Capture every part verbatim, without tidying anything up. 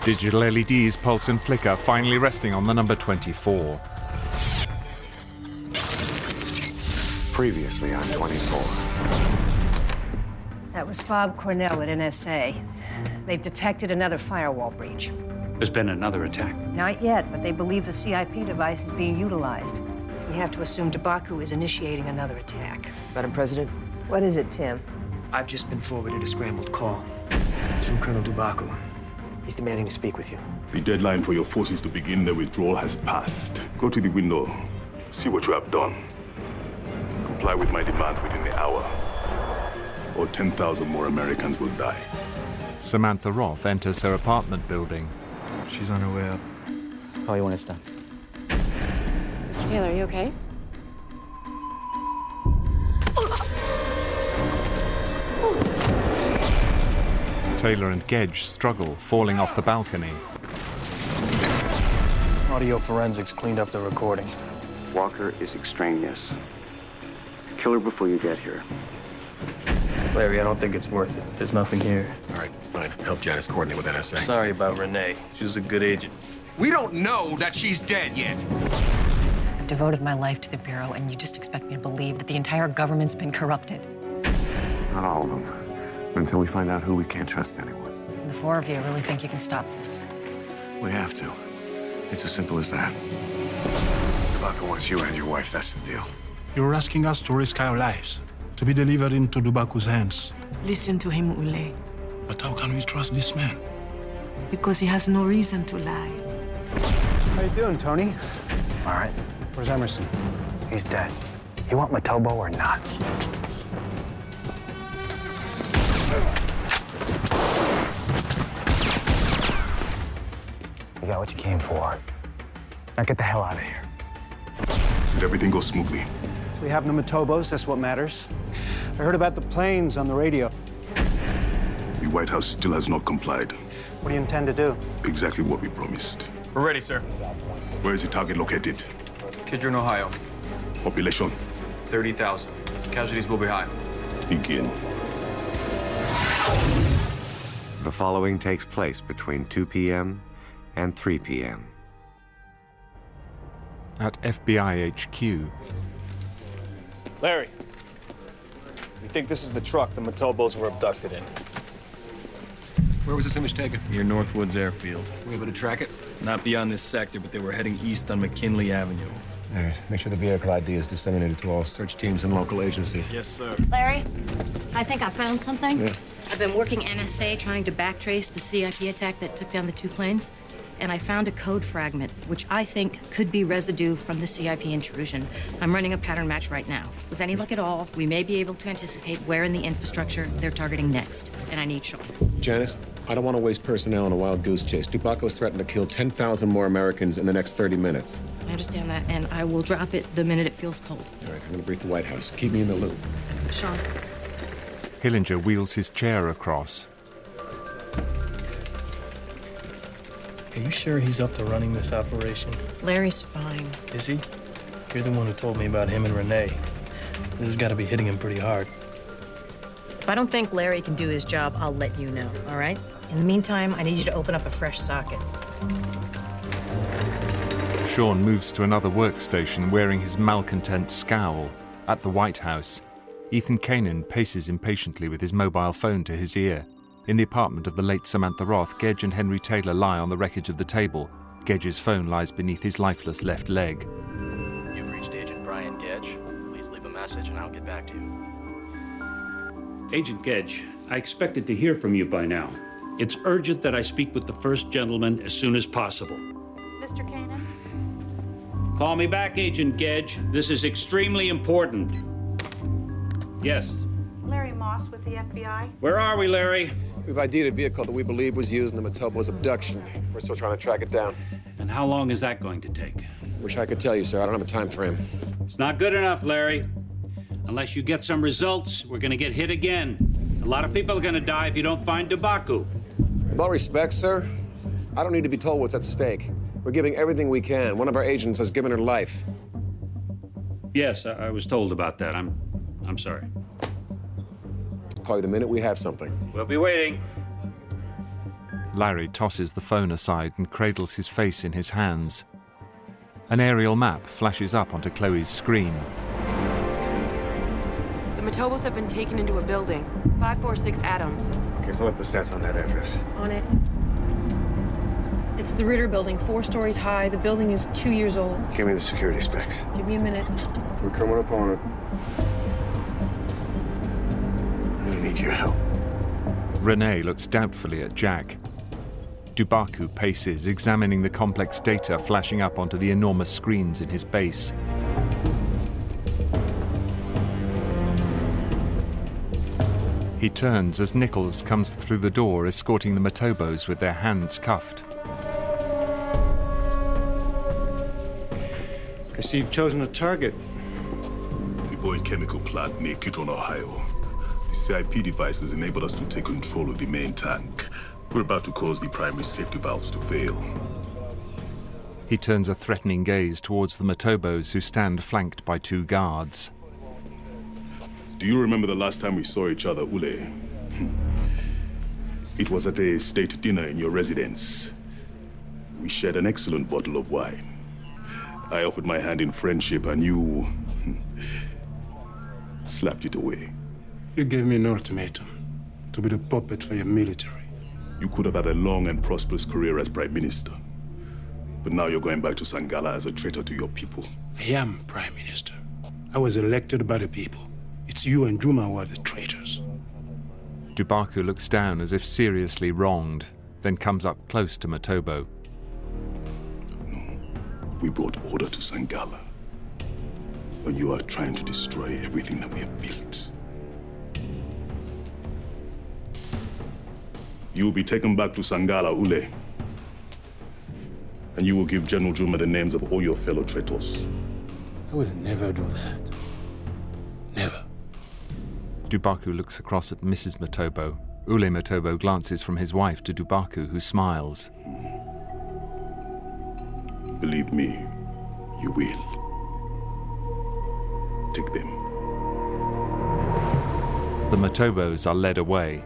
Digital L E Ds pulse and flicker, finally resting on the number twenty-four. Previously on twenty-four. That was Bob Cornell at N S A. They've detected another firewall breach. There's been another attack. Not yet, but they believe the C I P device is being utilized. We have to assume Dubaku is initiating another attack. Madam President? What is it, Tim? I've just been forwarded a scrambled call. It's from Colonel Dubaku. He's demanding to speak with you. The deadline for your forces to begin their withdrawal has passed. Go to the window. See what you have done. Comply with my demands within the hour, or ten thousand more Americans will die. Samantha Roth enters her apartment building. She's on her way up. Call you when it's done. Mister Taylor, are you okay? Taylor and Gedge struggle, falling off the balcony. Audio forensics cleaned up the recording. Walker is extraneous. Kill her before you get here. Larry, I don't think it's worth it. There's nothing here. All right, fine. Help Janice coordinate with N S A. Sorry about Renee. She was a good agent. We don't know that she's dead yet. I've devoted my life to the Bureau, and you just expect me to believe that the entire government's been corrupted. Not all of them. Until we find out who, we can't trust anyone. The four of you really think you can stop this? We have to. It's as simple as that. Dubaku wants you and your wife, that's the deal. You're asking us to risk our lives, to be delivered into Dubaku's hands. Listen to him, Ule. But how can we trust this man? Because he has no reason to lie. How you doing, Tony? All right. Where's Emerson? He's dead. You want Matobo or not? You got what you came for. Now get the hell out of here. Did everything go smoothly? We have no Matobos, that's what matters. I heard about the planes on the radio. The White House still has not complied. What do you intend to do? Exactly what we promised. We're ready, sir. Where is the target located? Kidron, Ohio. Population? thirty thousand. Casualties will be high. Begin. The following takes place between two p m and three p m At F B I H Q. Larry, we think this is the truck the Matobos were abducted in. Where was this image taken? Near Northwoods Airfield. Were we able to track it? Not beyond this sector, but they were heading east on McKinley Avenue. All right, make sure the vehicle I D is disseminated to all search teams and local agencies. Yes, sir. Larry, I think I found something. Yeah. I've been working N S A trying to backtrace the C I P attack that took down the two planes, and I found a code fragment, which I think could be residue from the C I P intrusion. I'm running a pattern match right now. With any luck at all, we may be able to anticipate where in the infrastructure they're targeting next, and I need Sean. Janice, I don't want to waste personnel on a wild goose chase. Dubaku's threatened to kill ten thousand more Americans in the next thirty minutes. I understand that, and I will drop it the minute it feels cold. All right, I'm going to brief the White House. Keep me in the loop. Sean. Hillinger wheels his chair across. Are you sure he's up to running this operation? Larry's fine. Is he? You're the one who told me about him and Renee. This has got to be hitting him pretty hard. If I don't think Larry can do his job, I'll let you know, all right? In the meantime, I need you to open up a fresh socket. Sean moves to another workstation wearing his malcontent scowl. At the White House, Ethan Kanan paces impatiently with his mobile phone to his ear. In the apartment of the late Samantha Roth, Gedge and Henry Taylor lie on the wreckage of the table. Gedge's phone lies beneath his lifeless left leg. You've reached Agent Brian Gedge. Please leave a message and I'll get back to you. Agent Gedge, I expected to hear from you by now. It's urgent that I speak with the First Gentleman as soon as possible. Mister Kanan? Call me back, Agent Gedge. This is extremely important. Yes. Larry Moss with the F B I. Where are we, Larry? We've I D'd a vehicle that we believe was used in the Matobo's abduction. We're still trying to track it down. And how long is that going to take? Wish I could tell you, sir. I don't have a time frame. It's not good enough, Larry. Unless you get some results, we're going to get hit again. A lot of people are going to die if you don't find Dubaku. With all respect, sir, I don't need to be told what's at stake. We're giving everything we can. One of our agents has given her life. Yes, I, I was told about that. I'm, I'm sorry. I'll call you the minute we have something. We'll be waiting. Larry tosses the phone aside and cradles his face in his hands. An aerial map flashes up onto Chloe's screen. The Matobos have been taken into a building. five forty-six Adams. Okay, pull up the stats on that address. On it. It's the Ritter building, four stories high. The building is two years old. Give me the security specs. Give me a minute. We're coming up on it. I need your help. Renee looks doubtfully at Jack. Dubaku paces, examining the complex data flashing up onto the enormous screens in his base. He turns as Nichols comes through the door, escorting the Matobos with their hands cuffed. I see you've chosen a target. The Boyd Chemical Plant near Kidron, Ohio. The C I P devices enable us to take control of the main tank. We're about to cause the primary safety valves to fail. He turns a threatening gaze towards the Matobos, who stand flanked by two guards. Do you remember the last time we saw each other, Ule? It was at a state dinner in your residence. We shared an excellent bottle of wine. I offered my hand in friendship and you slapped it away. You gave me an ultimatum to be the puppet for your military. You could have had a long and prosperous career as Prime Minister. But now you're going back to Sangala as a traitor to your people. I am Prime Minister. I was elected by the people. It's you and Juma who are the traitors. Dubaku looks down as if seriously wronged, then comes up close to Matobo. No, we brought order to Sangala. But you are trying to destroy everything that we have built. You will be taken back to Sangala, Ule. And you will give General Juma the names of all your fellow traitors. I will never do that. Never. Dubaku looks across at Missus Matobo. Ule Matobo glances from his wife to Dubaku, who smiles. Believe me, you will. Take them. The Matobos are led away.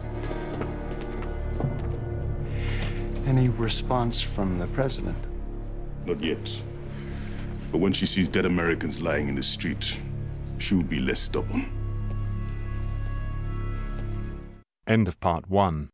Any response from the president? Not yet. But when she sees dead Americans lying in the street, she will be less stubborn. End of part one.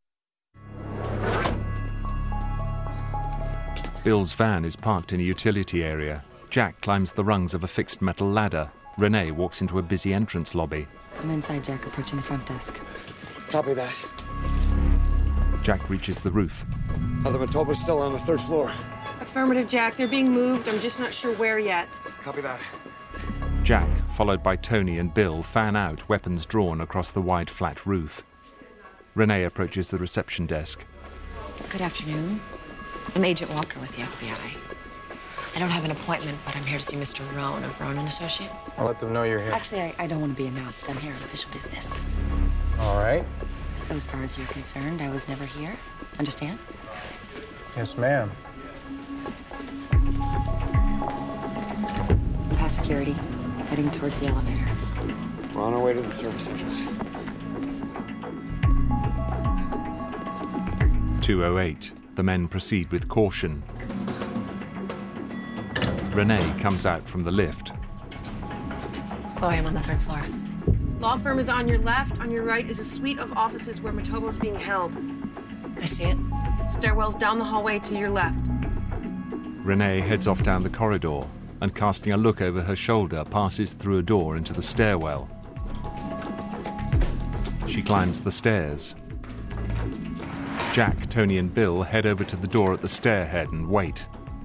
Bill's van is parked in a utility area. Jack climbs the rungs of a fixed metal ladder. Renee walks into a busy entrance lobby. I'm inside, Jack, approaching the front desk. Copy that. Jack reaches the roof. Are the Matobos still on the third floor? Affirmative, Jack. They're being moved. I'm just not sure where yet. Copy that. Jack, followed by Tony and Bill, fan out, weapons drawn across the wide flat roof. Renee approaches the reception desk. Good afternoon. I'm Agent Walker with the F B I. I don't have an appointment, but I'm here to see Mister Roan of Roan and Associates. I'll let them know you're here. Actually, I, I don't want to be announced. I'm here on official business. All right. So as far as you're concerned, I was never here. Understand? Yes, ma'am. Past security, heading towards the elevator. We're on our way to the service entrance. two oh eight. The men proceed with caution. Renee comes out from the lift. Chloe, I'm on the third floor. Law firm is on your left. On your right is a suite of offices where Matobo's being held. I see it. Stairwell's down the hallway to your left. Renee heads off down the corridor and, casting a look over her shoulder, passes through a door into the stairwell. She climbs the stairs. Jack, Tony and Bill head over to the door at the stairhead and wait.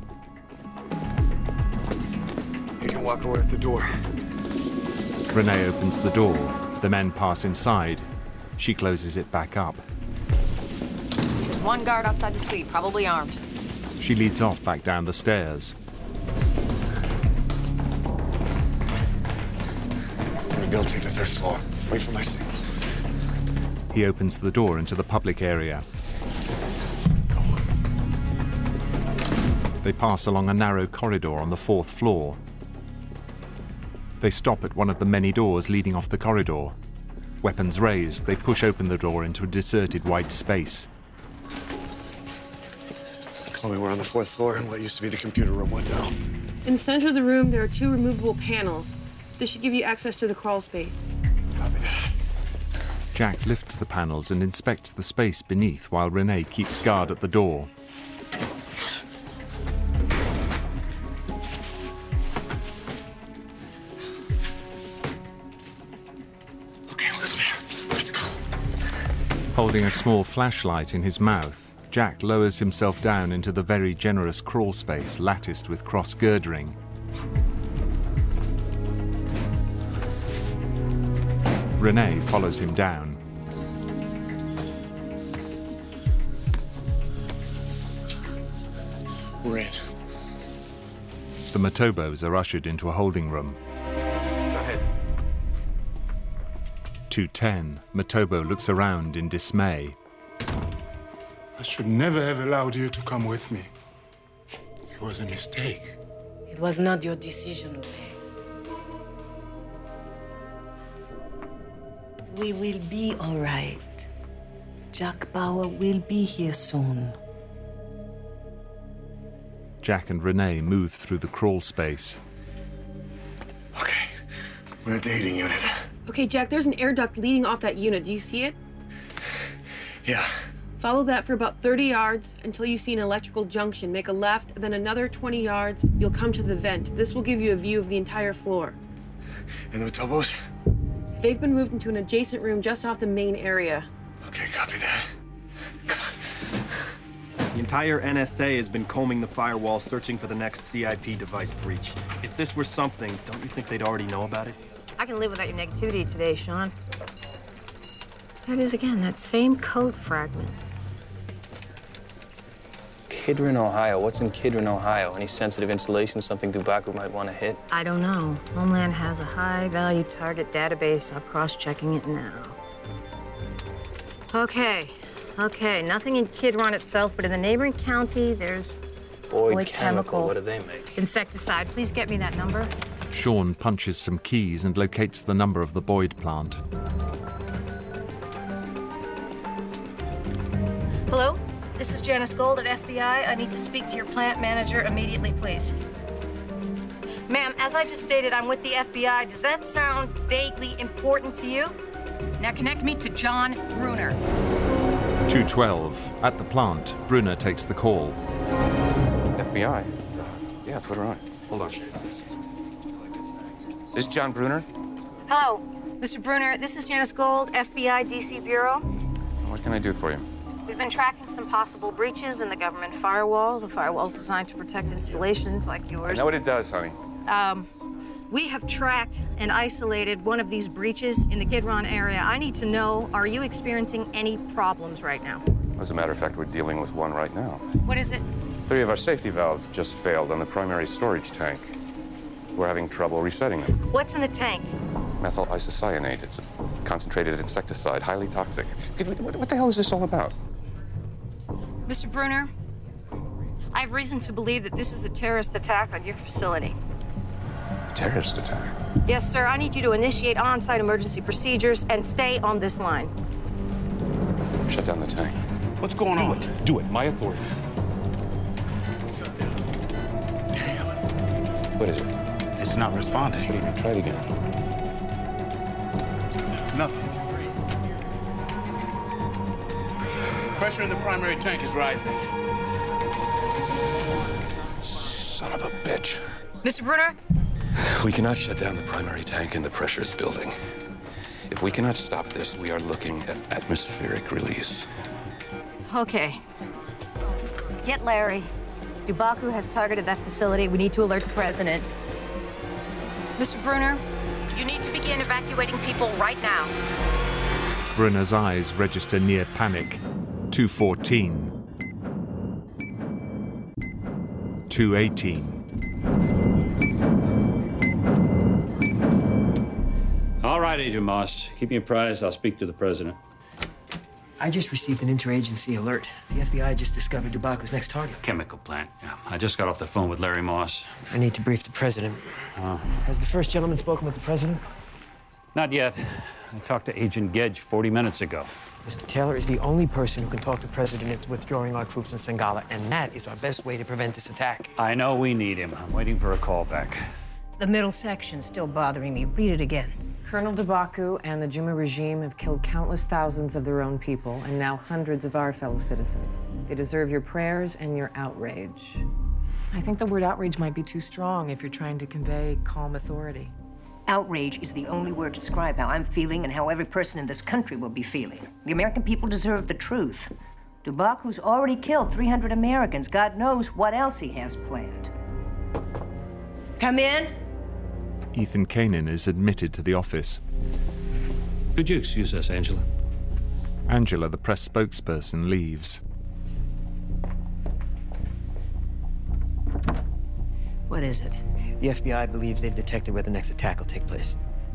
You can walk away at the door. Renee opens the door. The men pass inside. She closes it back up. There's one guard outside the suite, probably armed. She leads off back down the stairs. Bill, take the third floor. Wait for my signal. He opens the door into the public area. They pass along a narrow corridor on the fourth floor. They stop at one of the many doors leading off the corridor. Weapons raised, they push open the door into a deserted white space. Chloe, we're on the fourth floor in what used to be the computer room window. In the center of the room, there are two removable panels. This should give you access to the crawl space. Copy that. Jack lifts the panels and inspects the space beneath while Renee keeps guard at the door. Okay, we're there. Let's go. Holding a small flashlight in his mouth, Jack lowers himself down into the very generous crawl space latticed with cross-girdering. Renee follows him down. We're in. The Matobos are ushered into a holding room. Go ahead. two ten, Matobo looks around in dismay. I should never have allowed you to come with me. It was a mistake. It was not your decision, Ule. We will be all right. Jack Bauer will be here soon. Jack and Renee move through the crawl space. Okay, we're at the heating unit. Okay, Jack, there's an air duct leading off that unit. Do you see it? Yeah. Follow that for about thirty yards until you see an electrical junction. Make a left, then another twenty yards. You'll come to the vent. This will give you a view of the entire floor. And the Matobos? They've been moved into an adjacent room just off the main area. Okay, copy that. The entire N S A has been combing the firewall, searching for the next C I P device breach. If this were something, don't you think they'd already know about it? I can live without your negativity today, Sean. That is, again, that same code fragment. Kidron, Ohio. What's in Kidron, Ohio? Any sensitive installation, something Dubaku might want to hit? I don't know. Homeland has a high-value target database. I'm cross-checking it now. Okay, okay. Nothing in Kidron itself, but in the neighboring county, there's Boyd, Boyd Chemical. Chemical. What do they make? Insecticide. Please get me that number. Sean punches some keys and locates the number of the Boyd plant. Hello? This is Janice Gold at F B I. I need to speak to your plant manager immediately, please. Ma'am, as I just stated, I'm with the F B I. Does that sound vaguely important to you? Now connect me to John Bruner. two twelve. At the plant, Brunner takes the call. F B I? Yeah, put her on. Hold on. This is John Bruner. Hello. Mister Bruner, this is Janice Gold, F B I D C Bureau. What can I do for you? We've been tracking some possible breaches in the government firewall. The firewall's designed to protect installations like yours. I know what it does, honey. Um, we have tracked and isolated one of these breaches in the Kidron area. I need to know, are you experiencing any problems right now? As a matter of fact, we're dealing with one right now. What is it? Three of our safety valves just failed on the primary storage tank. We're having trouble resetting them. What's in the tank? Methyl isocyanate. It's a concentrated insecticide, highly toxic. What, what the hell is this all about? Mister Bruner, I have reason to believe that this is a terrorist attack on your facility. Terrorist attack? Yes, sir. I need you to initiate on-site emergency procedures and stay on this line. Shut down the tank. What's going on? Do it. Do it. My authority. Damn. What is it? It's not responding. What do you mean? Try it again. Nothing. Pressure in the primary tank is rising. Son of a bitch. Mister Bruner? We cannot shut down the primary tank and the pressure is building. If we cannot stop this, we are looking at atmospheric release. Okay. Get Larry. Dubaku has targeted that facility. We need to alert the president. Mister Bruner, you need to begin evacuating people right now. Brunner's eyes register near panic. two fourteen. two eighteen. All right, Agent Moss. Keep me apprised. I'll speak to the president. I just received an interagency alert. The F B I just discovered Dubaku's next target. Chemical plant. Yeah. I just got off the phone with Larry Moss. I need to brief the president. Uh, Has the first gentleman spoken with the president? Not yet. I talked to Agent Gedge forty minutes ago. Mister Taylor is the only person who can talk the president into withdrawing our troops in Sangala, and that is our best way to prevent this attack. I know we need him. I'm waiting for a call back. The middle section's still bothering me. Read it again. Colonel Dubaku and the Juma regime have killed countless thousands of their own people, and now hundreds of our fellow citizens. They deserve your prayers and your outrage. I think the word outrage might be too strong if you're trying to convey calm authority. Outrage is the only word to describe how I'm feeling and how every person in this country will be feeling. The American people deserve the truth. Dubaku's already killed three hundred Americans. God knows what else he has planned. Come in. Ethan Kanin is admitted to the office. Could you excuse us, Angela? Angela, the press spokesperson, leaves. What is it? The F B I believes they've detected where the next attack will take place.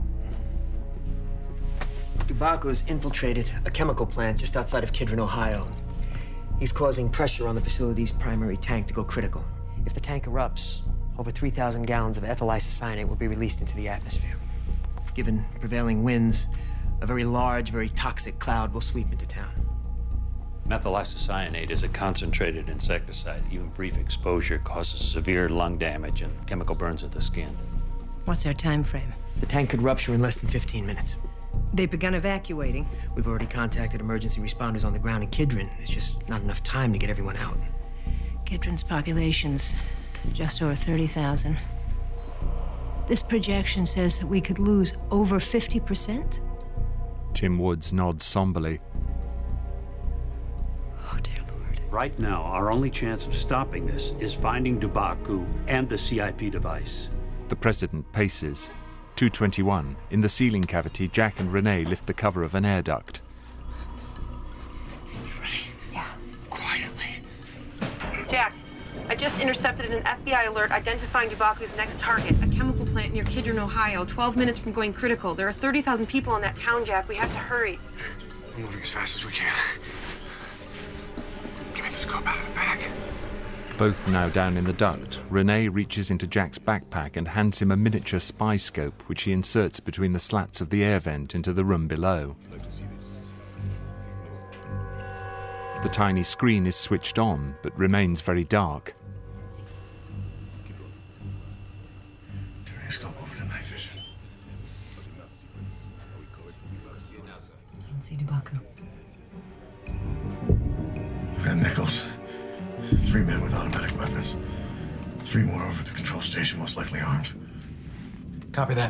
Dubaku has infiltrated a chemical plant just outside of Kidron, Ohio. He's causing pressure on the facility's primary tank to go critical. If the tank erupts, over three thousand gallons of ethyl isocyanate will be released into the atmosphere. Given prevailing winds, a very large, very toxic cloud will sweep into town. Methyl isocyanate is a concentrated insecticide. Even brief exposure causes severe lung damage and chemical burns of the skin. What's our time frame? The tank could rupture in less than fifteen minutes. They've begun evacuating. We've already contacted emergency responders on the ground in Kidron. There's just not enough time to get everyone out. Kidron's population's just over thirty thousand. This projection says that we could lose over fifty percent. Tim Woods nods somberly. Oh, dear Lord. Right now, our only chance of stopping this is finding Dubaku and the C I P device. The president paces. two twenty-one. In the ceiling cavity, Jack and Renee lift the cover of an air duct. Jack, I just intercepted an F B I alert identifying Dubaku's next target, a chemical plant near Kidron, Ohio, twelve minutes from going critical. There are thirty thousand people in that town, Jack. We have to hurry. We're moving as fast as we can. Give me the scope out of the back. Both now down in the duct, Renee reaches into Jack's backpack and hands him a miniature spy scope, which he inserts between the slats of the air vent into the room below. The tiny screen is switched on, but remains very dark. Turning scope over to night vision. I can see Dubaku. And Nichols. Three men with automatic weapons. Three more over at the control station, most likely armed. Copy that.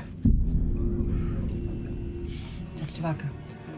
That's Dubaku.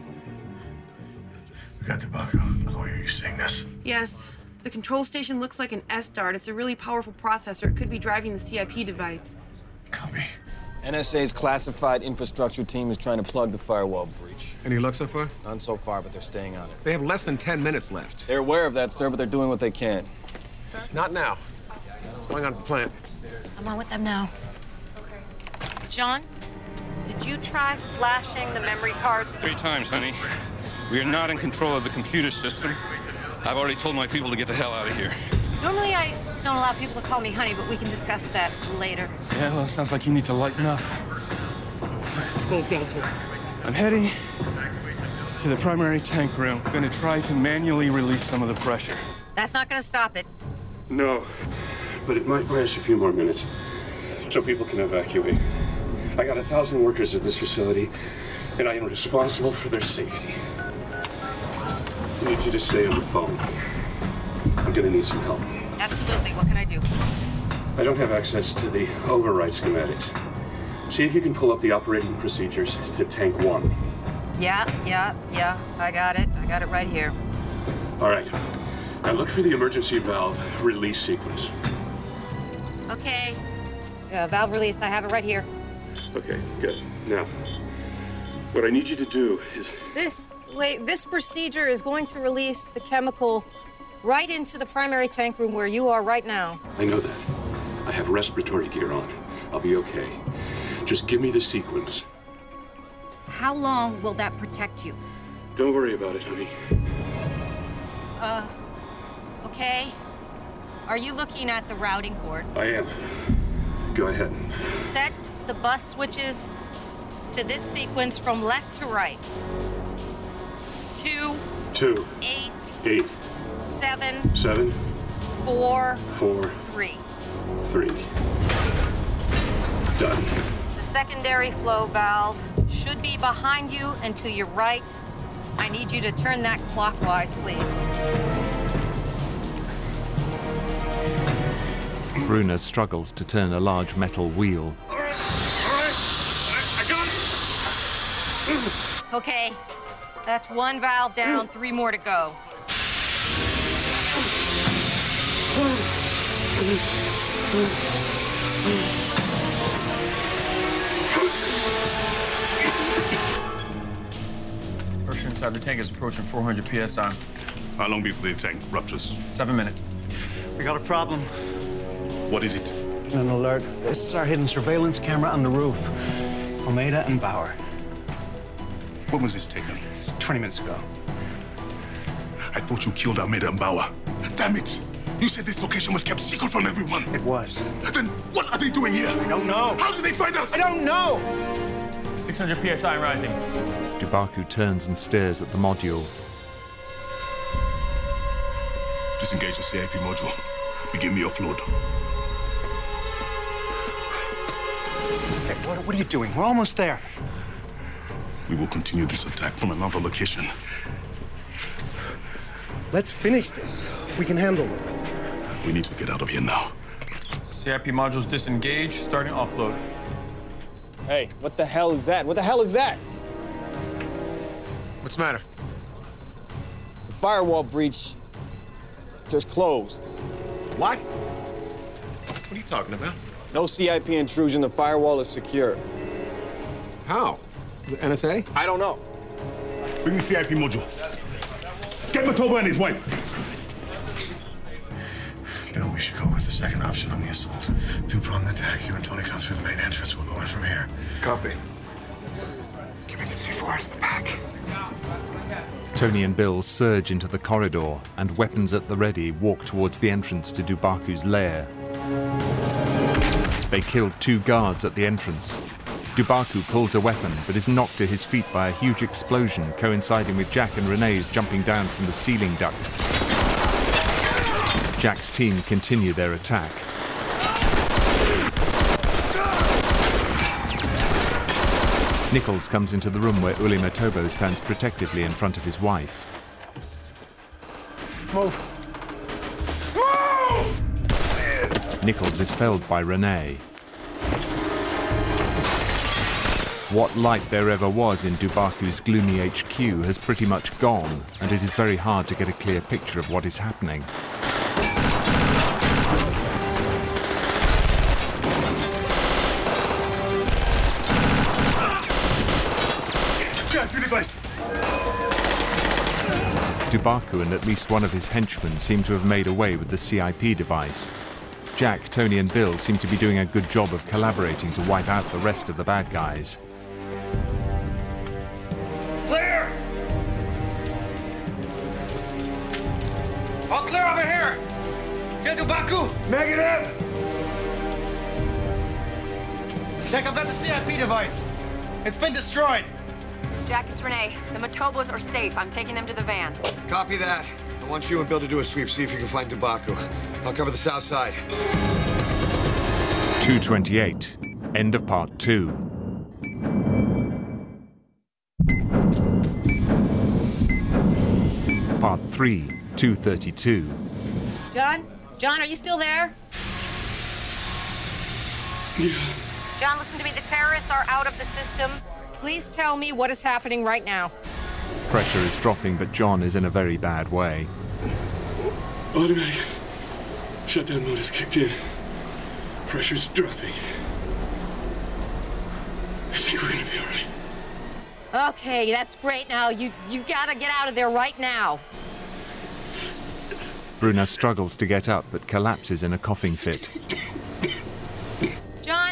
We got Dubaku. Chloe, are you seeing this? Yes. The control station looks like an S-DART. It's a really powerful processor. It could be driving the C I P device. Copy. N S A's classified infrastructure team is trying to plug the firewall breach. Any luck so far? None so far, but they're staying on it. They have less than ten minutes left. They're aware of that, sir, but they're doing what they can. Sir? Not now. What's going on at the plant? I'm on with them now. John, did you try flashing the memory cards? Three times, honey. We are not in control of the computer system. I've already told my people to get the hell out of here. Normally, I don't allow people to call me honey, but we can discuss that later. Yeah, well, it sounds like you need to lighten up. I'm heading to the primary tank room. I'm gonna try to manually release some of the pressure. That's not gonna stop it. No, but it might buy us a few more minutes so people can evacuate. I got a thousand workers at this facility, and I am responsible for their safety. I need you to stay on the phone. I'm gonna need some help. Absolutely. What can I do? I don't have access to the override schematics. See if you can pull up the operating procedures to tank one. Yeah, yeah, yeah. I got it. I got it right here. All right. Now look for the emergency valve release sequence. Okay. Uh, valve release. I have it right here. Okay, good. Now, what I need you to do is... This, wait, this procedure is going to release the chemical right into the primary tank room where you are right now. I know that. I have respiratory gear on. I'll be okay. Just give me the sequence. How long will that protect you? Don't worry about it, honey. Uh, okay. Are you looking at the routing board? I am. Go ahead. Set the bus switches to this sequence from left to right. Two, Two. eight, Eight. seven, Seven. four, Four. three. Three. Done. The secondary flow valve should be behind you and to your right. I need you to turn that clockwise, please. Bruna struggles to turn a large metal wheel. All right. All right. I, I got it. Okay, that's one valve down, three more to go. Pressure inside the tank is approaching four hundred P S I. How long before the tank ruptures? Seven minutes. We got a problem. What is it? An alert. This is our hidden surveillance camera on the roof. Almeida and Bauer. When was this taken? twenty minutes ago. I thought you killed Almeida and Bauer. Damn it! You said this location was kept secret from everyone. It was. Then what are they doing here? I don't know. How did they find us? I don't know! six hundred P S I rising. Dubaku turns and stares at the module. Disengage the C I P module. Begin the offload. Hey, what, what are you doing? We're almost there. We will continue this attack from another location. Let's finish this. We can handle them. We need to get out of here now. C I P modules disengaged, starting offload. Hey, what the hell is that? What the hell is that? What's the matter? The firewall breach just closed. What? What are you talking about? No C I P intrusion. The firewall is secure. How? The N S A? I don't know. Bring the C I P module. Get Matoba and his wife. Bill, we should go with the second option on the assault. Two-pronged attack. You and Tony come through the main entrance. We'll go in from here. Copy. Give me the C four to the back. Tony and Bill surge into the corridor and, weapons at the ready, walk towards the entrance to Dubaku's lair. They killed two guards at the entrance. Dubaku pulls a weapon but is knocked to his feet by a huge explosion coinciding with Jack and Renee's jumping down from the ceiling duct. Jack's team continue their attack. Nichols comes into the room where Uli Matobo stands protectively in front of his wife. Move. Move! Nichols is felled by Renee. What light there ever was in Dubaku's gloomy H Q has pretty much gone, and it is very hard to get a clear picture of what is happening. Dubaku and at least one of his henchmen seem to have made away with the C I P device. Jack, Tony and Bill seem to be doing a good job of collaborating to wipe out the rest of the bad guys. Clear! All clear over here! Get Dubaku! Negative! Jack, I've got the C I P device. It's been destroyed. Jack, it's Renee. The Matobos are safe. I'm taking them to the van. Copy that. I want you and Bill to do a sweep, see if you can find Dubaku. I'll cover the south side. two twenty-eight. End of part two. Part three, two thirty-two. John? John, are you still there? Yeah. John, listen to me. The terrorists are out of the system. Please tell me what is happening right now. Pressure is dropping, but John is in a very bad way. Automatic shutdown mode has kicked in. Pressure's dropping. I think we're gonna be all right. Okay, that's great. Now, you, you gotta get out of there right now. Bruna struggles to get up, but collapses in a coughing fit. John?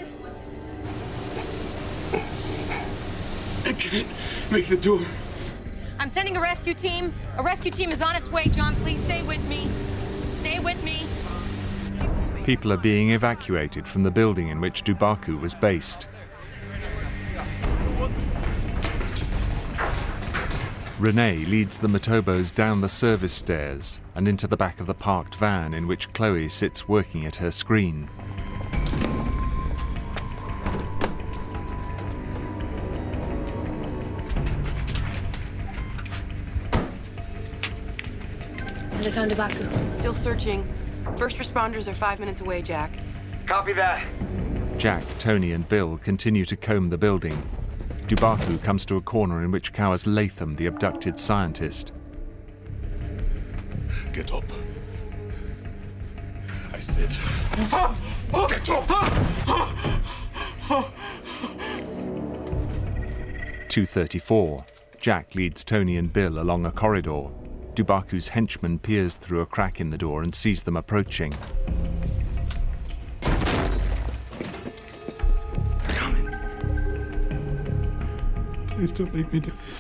I can't make the door. I'm sending a rescue team. A rescue team is on its way, John. Please stay with me. Stay with me. People are being evacuated from the building in which Dubaku was based. Renee leads the Matobos down the service stairs and into the back of the parked van in which Chloe sits working at her screen. They found Dubaku. Still searching. First responders are five minutes away, Jack. Copy that. Jack, Tony and Bill continue to comb the building. Dubaku comes to a corner in which cowers Latham, the abducted scientist. Get up. I said, get up! two thirty-four. Jack leads Tony and Bill along a corridor. Dubaku's henchman peers through a crack in the door and sees them approaching. Please don't make me do this.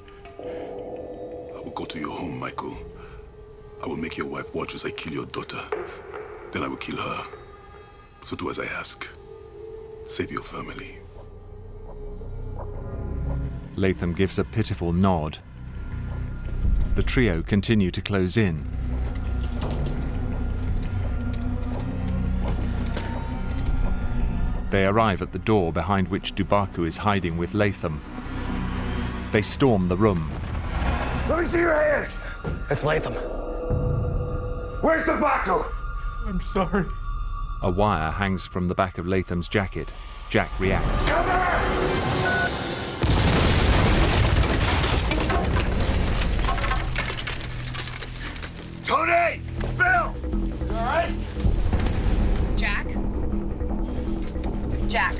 I will go to your home, Michael. I will make your wife watch as I kill your daughter. Then I will kill her. So do as I ask. Save your family. Latham gives a pitiful nod. The trio continue to close in. They arrive at the door behind which Dubaku is hiding with Latham. They storm the room. Let me see your hands! It's Latham. Where's Dubaku? I'm sorry. A wire hangs from the back of Latham's jacket. Jack reacts. Tony! Bill! You all right? Jack? Jack?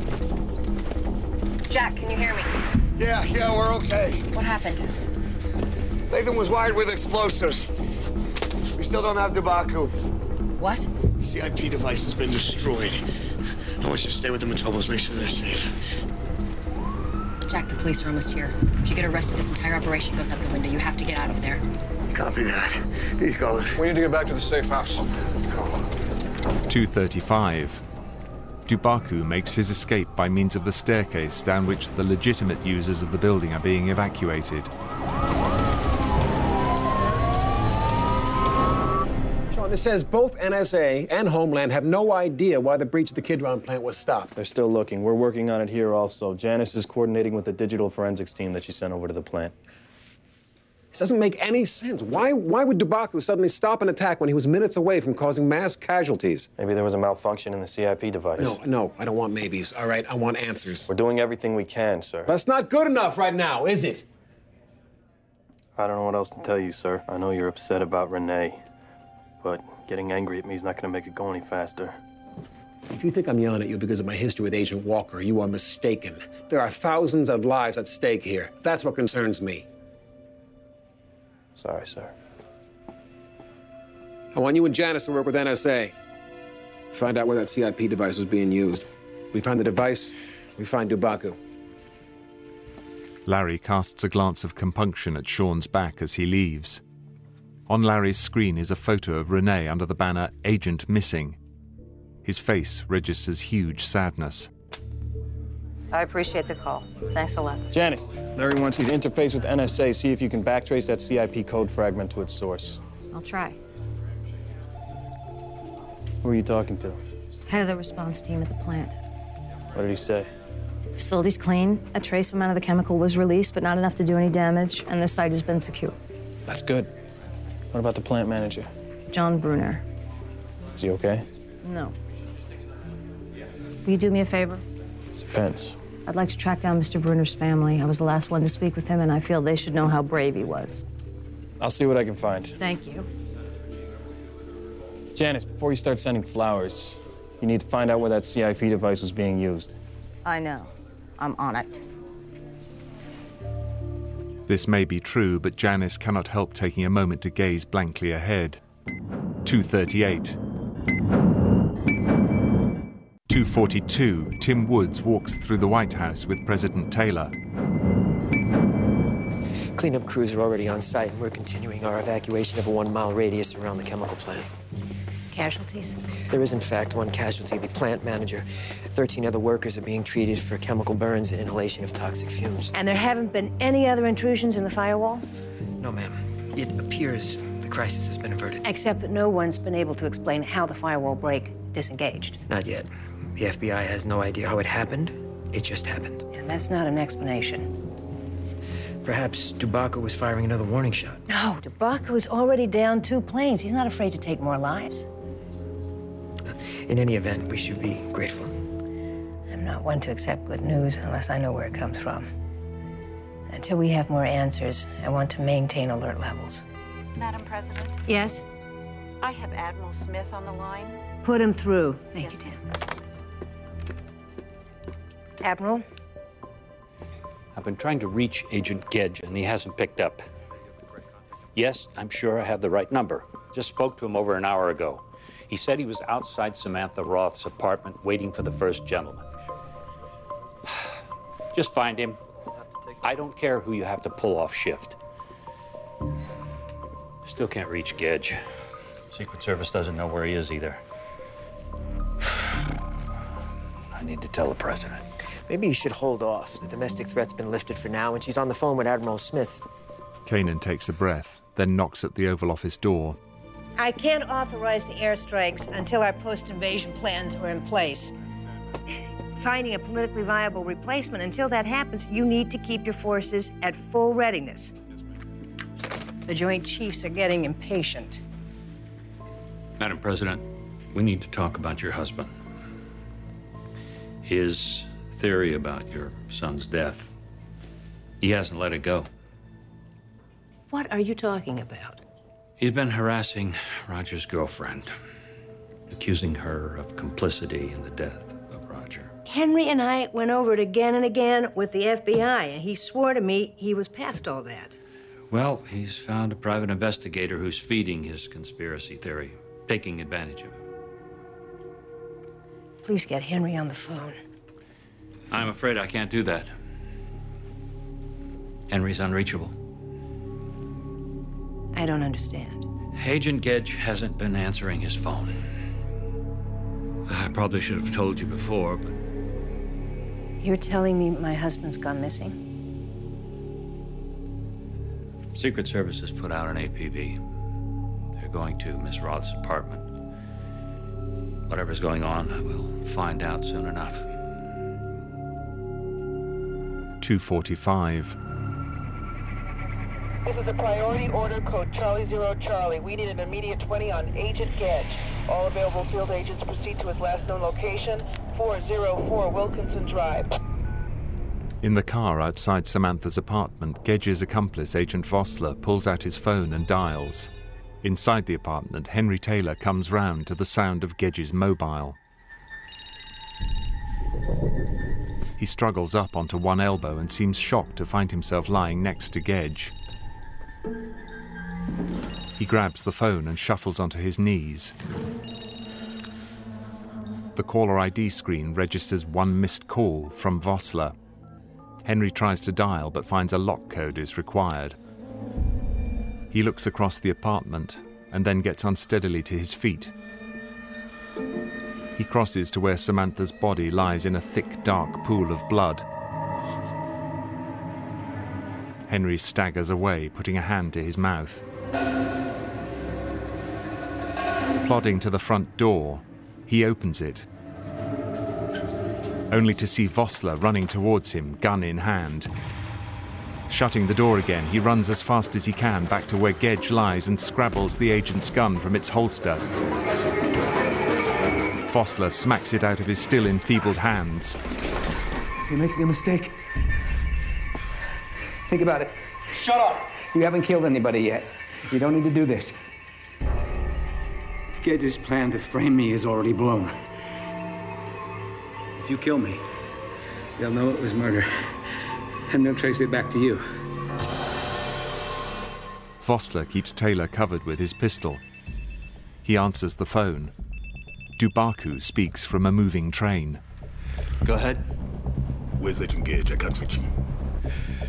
Jack, can you hear me? Yeah, yeah, we're okay. What happened? Latham was wired with explosives. We still don't have Dubaku. What? The C I P device has been destroyed. I want you to stay with the Matobos, make sure they're safe. Jack, the police are almost here. If you get arrested, this entire operation goes out the window. You have to get out of there. Copy that. He's going. We need to get back to the safe house. Let's go. two thirty-five. Dubaku makes his escape by means of the staircase down which the legitimate users of the building are being evacuated. Sean, it says both N S A and Homeland have no idea why the breach of the Kidron plant was stopped. They're still looking. We're working on it here also. Janice is coordinating with the digital forensics team that she sent over to the plant. This doesn't make any sense. Why, why would Dubaku suddenly stop an attack when he was minutes away from causing mass casualties? Maybe there was a malfunction in the C I P device. No, no, I don't want maybes, all right? I want answers. We're doing everything we can, sir. That's not good enough right now, is it? I don't know what else to tell you, sir. I know you're upset about Renee, but getting angry at me is not going to make it go any faster. If you think I'm yelling at you because of my history with Agent Walker, you are mistaken. There are thousands of lives at stake here. That's what concerns me. Sorry, sir. I want you and Janice to work with N S A. Find out where that C I P device was being used. We find the device, we find Dubaku. Larry casts a glance of compunction at Sean's back as he leaves. On Larry's screen is a photo of Renee under the banner Agent Missing. His face registers huge sadness. I appreciate the call. Thanks a lot. Janice, Larry wants you to interface with N S A, see if you can backtrace that C I P code fragment to its source. I'll try. Who are you talking to? Head of the response team at the plant. What did he say? Facility's clean. A trace amount of the chemical was released, but not enough to do any damage, and the site has been secured. That's good. What about the plant manager? John Bruner. Is he okay? No. Will you do me a favor? Depends. I'd like to track down Mister Bruner's family. I was the last one to speak with him, and I feel they should know how brave he was. I'll see what I can find. Thank you. Janice, before you start sending flowers, you need to find out where that C I P device was being used. I know. I'm on it. This may be true, but Janice cannot help taking a moment to gaze blankly ahead. two thirty-eight. two forty-two, Tim Woods walks through the White House with President Taylor. Cleanup crews are already on site, and we're continuing our evacuation of a one-mile radius around the chemical plant. Casualties? There is, in fact, one casualty, the plant manager. Thirteen other workers are being treated for chemical burns and inhalation of toxic fumes. And there haven't been any other intrusions in the firewall? No, ma'am. It appears the crisis has been averted. Except that no one's been able to explain how the firewall break disengaged. Not yet. The F B I has no idea how it happened. It just happened. And that's not an explanation. Perhaps Dubaco was firing another warning shot. No, Dubaco's already down two planes. He's not afraid to take more lives. In any event, we should be grateful. I'm not one to accept good news unless I know where it comes from. Until we have more answers, I want to maintain alert levels. Madam President? Yes? I have Admiral Smith on the line. Put him through. Thank you, Tim. Admiral? I've been trying to reach Agent Gedge, and he hasn't picked up. Yes, I'm sure I have the right number. Just spoke to him over an hour ago. He said he was outside Samantha Roth's apartment waiting for the first gentleman. Just find him. I don't care who you have to pull off shift. Still can't reach Gedge. Secret Service doesn't know where he is either. I need to tell the president. Maybe you should hold off. The domestic threat's been lifted for now, and she's on the phone with Admiral Smith. Kanan takes a breath, then knocks at the Oval Office door. I can't authorize the airstrikes until our post-invasion plans are in place. Finding a politically viable replacement, until that happens, you need to keep your forces at full readiness. The Joint Chiefs are getting impatient. Madam President, we need to talk about your husband. His theory about your son's death. He hasn't let it go. What are you talking about? He's been harassing Roger's girlfriend, accusing her of complicity in the death of Roger. Henry and I went over it again and again with the F B I, and he swore to me he was past all that. Well, he's found a private investigator who's feeding his conspiracy theory, taking advantage of him. Please get Henry on the phone. I'm afraid I can't do that. Henry's unreachable. I don't understand. Agent Gedge hasn't been answering his phone. I probably should have told you before, but... You're telling me my husband's gone missing? Secret Service has put out an A P B. They're going to Miss Roth's apartment. Whatever's going on, I will find out soon enough. two forty-five. This is a priority order code Charlie Zero Charlie. We need an immediate twenty on Agent Gedge. All available field agents proceed to his last known location, four oh four Wilkinson Drive. In the car outside Samantha's apartment, Gedge's accomplice, Agent Vossler, pulls out his phone and dials. Inside the apartment, Henry Taylor comes round to the sound of Gedge's mobile. He struggles up onto one elbow and seems shocked to find himself lying next to Gedge. He grabs the phone and shuffles onto his knees. The caller I D screen registers one missed call from Vossler. Henry tries to dial but finds a lock code is required. He looks across the apartment and then gets unsteadily to his feet. He crosses to where Samantha's body lies in a thick, dark pool of blood. Henry staggers away, putting a hand to his mouth. Plodding to the front door, he opens it, only to see Vossler running towards him, gun in hand. Shutting the door again, he runs as fast as he can back to where Gedge lies and scrabbles the agent's gun from its holster. Vossler smacks it out of his still enfeebled hands. You're making a mistake. Think about it. Shut up! You haven't killed anybody yet. You don't need to do this. Gedge's plan to frame me is already blown. If you kill me, they'll know it was murder, and they'll trace it back to you. Vossler keeps Taylor covered with his pistol. He answers the phone. Dubaku speaks from a moving train. Go ahead. Where's Agent Gedge? I can't reach him.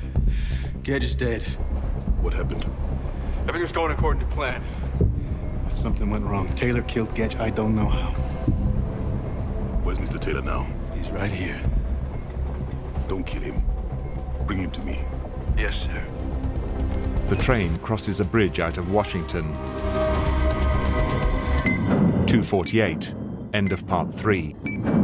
Gedge is dead. What happened? Everything's going according to plan. But something went wrong. Taylor killed Gedge. I don't know how. Where's Mister Taylor now? He's right here. Don't kill him. Bring him to me. Yes, sir. The train crosses a bridge out of Washington. two forty-eight. End of part three.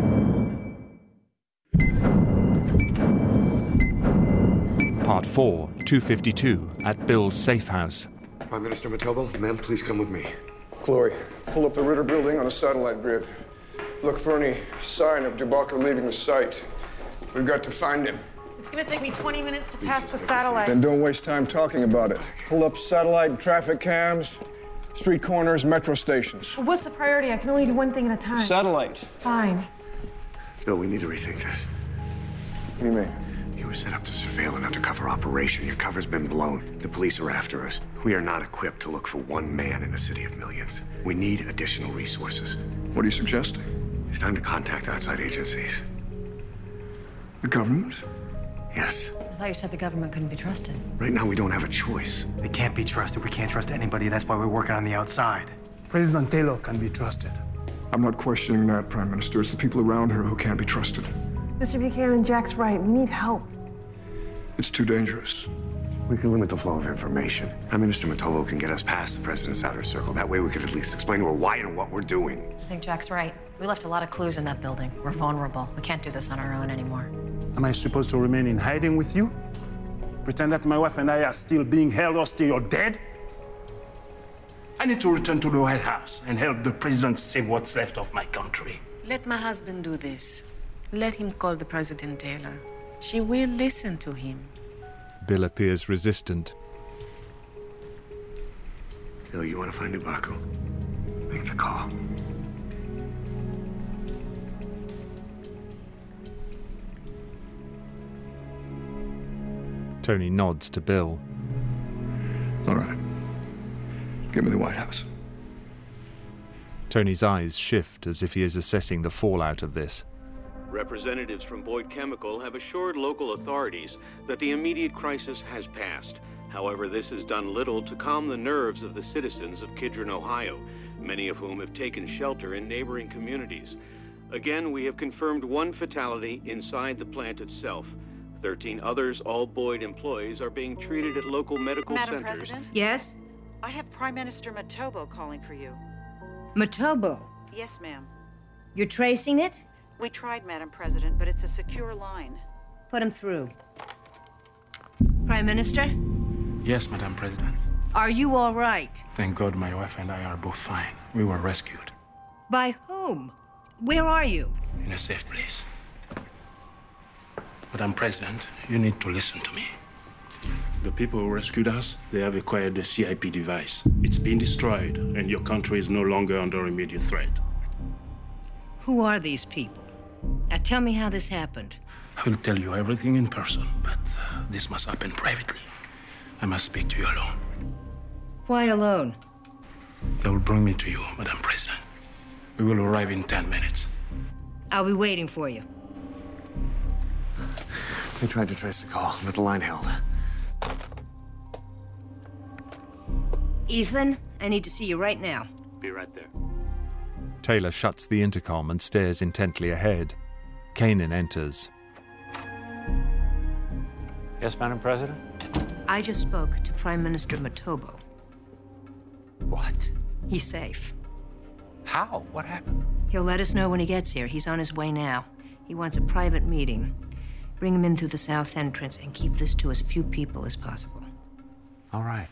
Part four, two fifty-two, at Bill's safe house. Prime Minister Matobo, ma'am, please come with me. Chloe, pull up the Ritter building on a satellite grid. Look for any sign of Dubaco leaving the site. We've got to find him. It's gonna take me twenty minutes to test the satellite. Then don't waste time talking about it. Pull up satellite and traffic cams, street corners, metro stations. Well, what's the priority? I can only do one thing at a time. Satellite. Fine. Bill, we need to rethink this. What do you mean? You were set up to surveil an undercover operation. Your cover's been blown. The police are after us. We are not equipped to look for one man in a city of millions. We need additional resources. What are you suggesting? It's time to contact outside agencies. The government? Yes. I thought you said the government couldn't be trusted. Right now, we don't have a choice. They can't be trusted. We can't trust anybody. That's why we're working on the outside. President Taylor can be trusted. I'm not questioning that, Prime Minister. It's the people around her who can't be trusted. Mister Buchanan, Jack's right. We need help. It's too dangerous. We can limit the flow of information. Prime Minister Matobo can get us past the president's outer circle. That way we could at least explain to her why and what we're doing. I think Jack's right. We left a lot of clues in that building. We're vulnerable. We can't do this on our own anymore. Am I supposed to remain in hiding with you? Pretend that my wife and I are still being held hostage or dead? I need to return to the White House and help the president save what's left of my country. Let my husband do this. Let him call the President Taylor. She will listen to him. Bill appears resistant. Bill, you want to find Dubaco? Make the call. Tony nods to Bill. All right. Give me the White House. Tony's eyes shift as if he is assessing the fallout of this. Representatives from Boyd Chemical have assured local authorities that the immediate crisis has passed. However, this has done little to calm the nerves of the citizens of Kidron, Ohio, many of whom have taken shelter in neighboring communities. Again, we have confirmed one fatality inside the plant itself. Thirteen others, all Boyd employees, are being treated at local medical Madam centers. President? Yes? I have Prime Minister Matobo calling for you. Matobo? Yes, ma'am. You're tracing it? We tried, Madam President, but it's a secure line. Put him through. Prime Minister? Yes, Madam President. Are you all right? Thank God my wife and I are both fine. We were rescued. By whom? Where are you? In a safe place. Madam President, you need to listen to me. The people who rescued us, they have acquired the C I P device. It's been destroyed, and your country is no longer under immediate threat. Who are these people? Now tell me how this happened. I will tell you everything in person, but uh, this must happen privately. I must speak to you alone. Why alone? They will bring me to you, Madam President. We will arrive in ten minutes. I'll be waiting for you. They tried to trace the call, but the line held. Ethan, I need to see you right now. Be right there. Taylor shuts the intercom and stares intently ahead. Kanan enters. Yes, Madam President? I just spoke to Prime Minister Matobo. What? He's safe. How? What happened? He'll let us know when he gets here. He's on his way now. He wants a private meeting. Bring him in through the south entrance and keep this to as few people as possible. All right.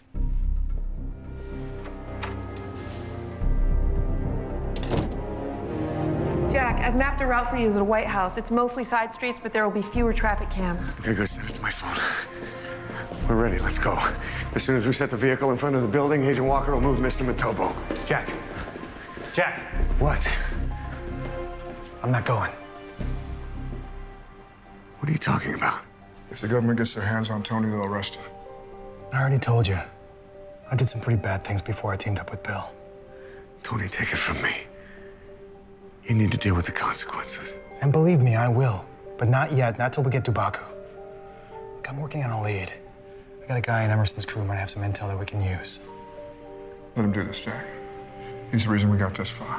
Jack, I've mapped a route for you to the White House. It's mostly side streets, but there will be fewer traffic cams. Okay, go send it to my phone. We're ready, let's go. As soon as we set the vehicle in front of the building, Agent Walker will move Mister Matobo. Jack. Jack. What? I'm not going. What are you talking about? If the government gets their hands on Tony, they'll arrest him. I already told you. I did some pretty bad things before I teamed up with Bill. Tony, take it from me. You need to deal with the consequences. And believe me, I will. But not yet, not till we get Dubaco. Look, I'm working on a lead. I got a guy in Emerson's crew who might have some intel that we can use. Let him do this, Jack. He's the reason we got this far.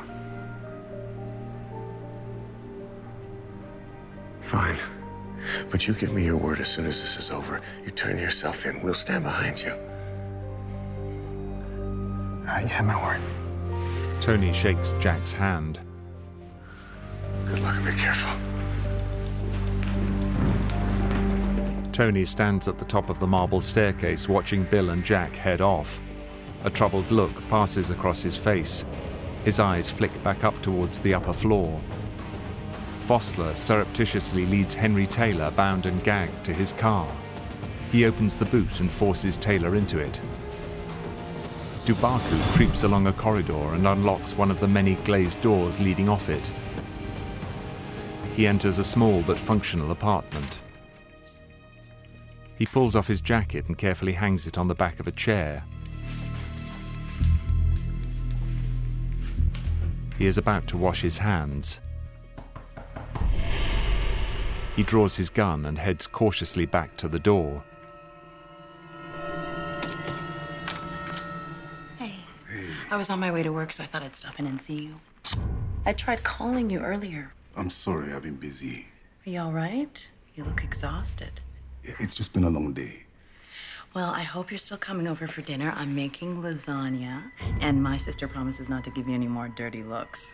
Fine. But you give me your word as soon as this is over. You turn yourself in. We'll stand behind you. Uh, you have my word. Tony shakes Jack's hand. Good luck and be careful. Tony stands at the top of the marble staircase watching Bill and Jack head off. A troubled look passes across his face. His eyes flick back up towards the upper floor. Vossler surreptitiously leads Henry Taylor bound and gagged to his car. He opens the boot and forces Taylor into it. Dubaku creeps along a corridor and unlocks one of the many glazed doors leading off it. He enters a small but functional apartment. He pulls off his jacket and carefully hangs it on the back of a chair. He is about to wash his hands. He draws his gun and heads cautiously back to the door. Hey. I was on my way to work, so I thought I'd stop in and see you. I tried calling you earlier. I'm sorry, I've been busy. Are you all right? You look exhausted. It's just been a long day. Well, I hope you're still coming over for dinner. I'm making lasagna, and my sister promises not to give you any more dirty looks.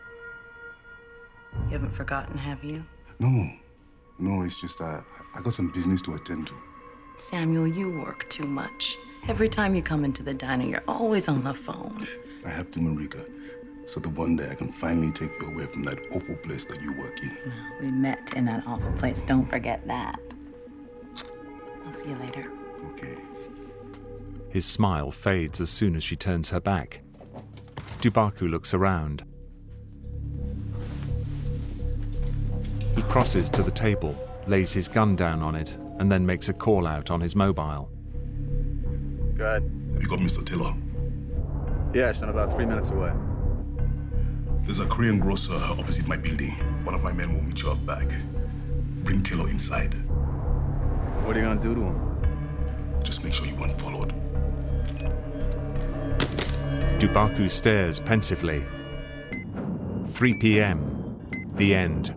You haven't forgotten, have you? No. No, it's just that I got some business to attend to. Samuel, you work too much. Every time you come into the diner, you're always on the phone. I have to, Marika. So that one day I can finally take you away from that awful place that you work in. No, we met in that awful place. Don't forget that. I'll see you later. Okay. His smile fades as soon as she turns her back. Dubaku looks around. He crosses to the table, lays his gun down on it, and then makes a call out on his mobile. Go ahead. Have you got Mister Taylor? Yes, I'm about three minutes away. There's a Korean grocer opposite my building. One of my men will meet you up back. Bring Taylor inside. What are you gonna do to him? Just make sure you weren't followed. Dubaku stares pensively. three p m. The end.